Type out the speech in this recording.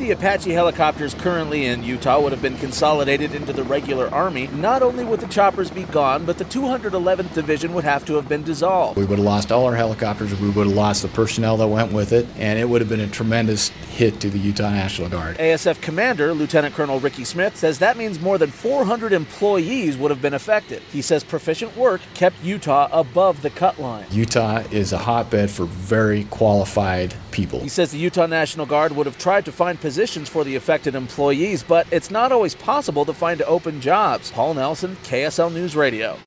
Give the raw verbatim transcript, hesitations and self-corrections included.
the Apache helicopters currently in Utah would have been consolidated into the regular Army, not only would the choppers be gone, but the two hundred eleventh Division would have to have been dissolved. We would have lost all our helicopters, we would have lost the personnel that went with it, and it would have been a tremendous hit to the Utah National Guard. A S F Commander Lieutenant Colonel Ricky Smith says that means more than four hundred employees would have been affected. He says proficient work kept Utah above the cut line. Utah is a hotbed for very qualified people. He says the Utah National Guard would have tried to find positions for the affected employees, but it's not always possible to find open jobs. Paul Nelson, K S L News Radio.